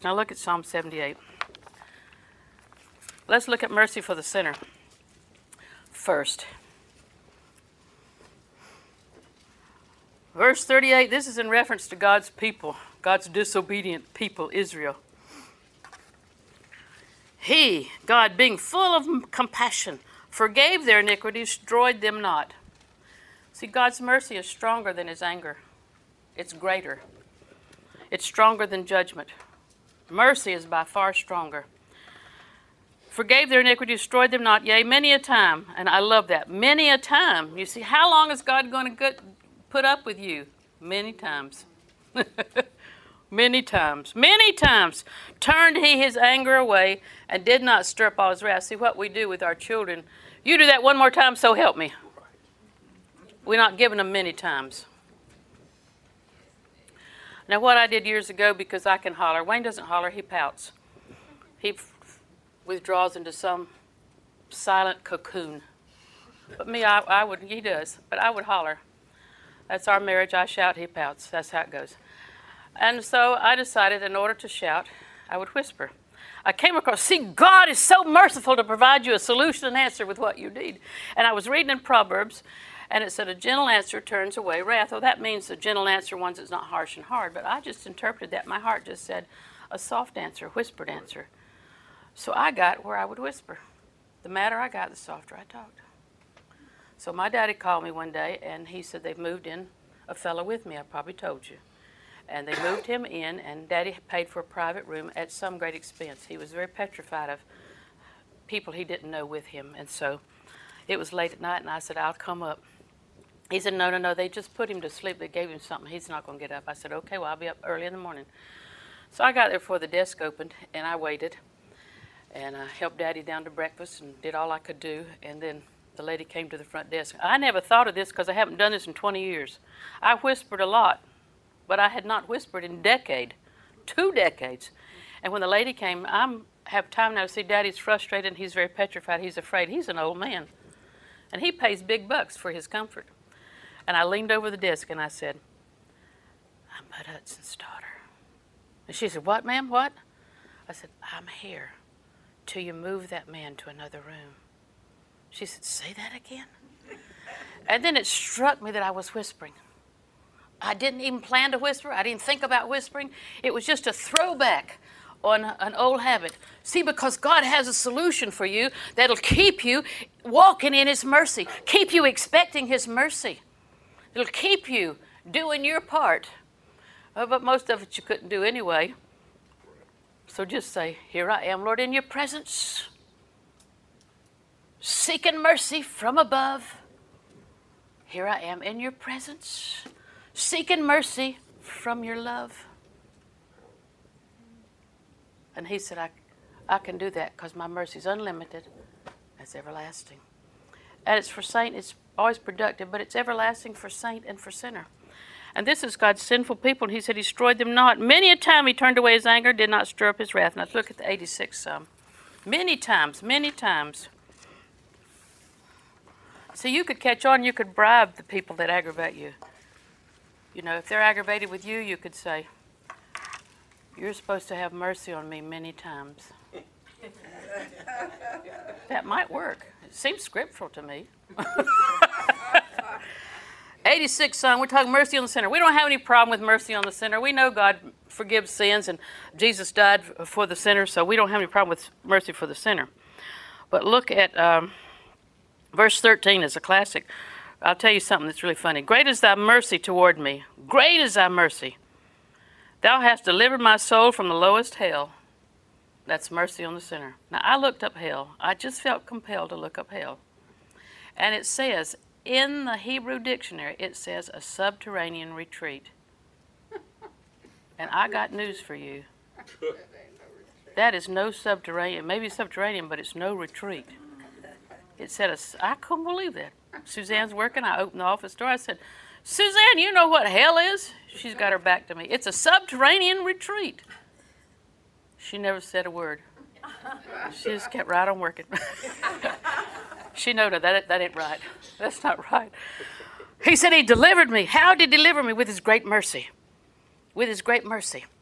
Now look at Psalm 78. Let's look at mercy for the sinner first. Verse 38, this is in reference to God's people, God's disobedient people, Israel. He, God, being full of compassion, forgave their iniquities, destroyed them not. See, God's mercy is stronger than his anger. It's greater. It's stronger than judgment. Mercy is by far stronger. Forgave their iniquities, destroyed them not, yea, many a time. And I love that. Many a time. You see, how long is God going to put up with you? Many times. Many times. Many times. Turned he his anger away and did not stir up all his wrath. See what we do with our children. You do that one more time, so help me. We're not giving them many times. Now what I did years ago, because I can holler. Wayne doesn't holler, he pouts. He withdraws into some silent cocoon. But me, I would, he does, but I would holler. That's our marriage. I shout, he pouts. That's how it goes. And so I decided in order to shout, I would whisper. I came across, see, God is so merciful to provide you a solution and answer with what you need. And I was reading in Proverbs, and it said, a gentle answer turns away wrath. Well, that means a gentle answer, one that's not harsh and hard. But I just interpreted that. My heart just said, a soft answer, whispered answer. So I got where I would whisper. The madder I got, the softer I talked. So my daddy called me one day, and he said they've moved in a fellow with me. I probably told you. And they moved him in, and Daddy paid for a private room at some great expense. He was very petrified of people he didn't know with him. And so it was late at night, and I said, I'll come up. He said, no, they just put him to sleep. They gave him something. He's not going to get up. I said, okay, well, I'll be up early in the morning. So I got there before the desk opened, and I waited. And I helped Daddy down to breakfast and did all I could do. And then the lady came to the front desk. I never thought of this because I haven't done this in 20 years. I whispered a lot, but I had not whispered in 2 decades. And when the lady came, I have time now to see Daddy's frustrated and he's very petrified. He's afraid. He's an old man. And he pays big bucks for his comfort. And I leaned over the desk and I said, I'm Bud Hudson's daughter. And she said, what, ma'am, what? I said, I'm here till you move that man to another room. She said, say that again? And then it struck me that I was whispering. I didn't even plan to whisper. I didn't think about whispering. It was just a throwback on an old habit. See, because God has a solution for you that'll keep you walking in his mercy, keep you expecting his mercy. It'll keep you doing your part. But most of it you couldn't do anyway. So just say, here I am, Lord, in your presence, seeking mercy from above. Here I am in your presence, seeking mercy from your love. And he said, I can do that because my mercy is unlimited. It's everlasting. And it's for saint, it's always productive, but it's everlasting for saint and for sinner. And this is God's sinful people. And he said he destroyed them not. Many a time he turned away his anger, did not stir up his wrath. Now let's look at the 86th Psalm. Many times, many times. So you could catch on, you could bribe the people that aggravate you. You know, if they're aggravated with you, you could say, you're supposed to have mercy on me many times. That might work. It seems scriptural to me. 86th Psalm, we're talking mercy on the sinner. We don't have any problem with mercy on the sinner. We know God forgives sins, and Jesus died for the sinner, so we don't have any problem with mercy for the sinner. But look at verse 13 is a classic. I'll tell you something that's really funny. Great is thy mercy toward me. Great is thy mercy. Thou hast delivered my soul from the lowest hell. That's mercy on the sinner. Now, I looked up hell. I just felt compelled to look up hell. And it says, in the Hebrew dictionary, it says a subterranean retreat. And I got news for you. That is no subterranean. Maybe subterranean, but it's no retreat. It said, I couldn't believe that. Suzanne's working. I opened the office door. I said, Suzanne, you know what hell is? She's got her back to me. It's a subterranean retreat. She never said a word. She just kept right on working. She knew that ain't right. That's not right. He said he delivered me. How did he deliver me? With his great mercy. With his great mercy.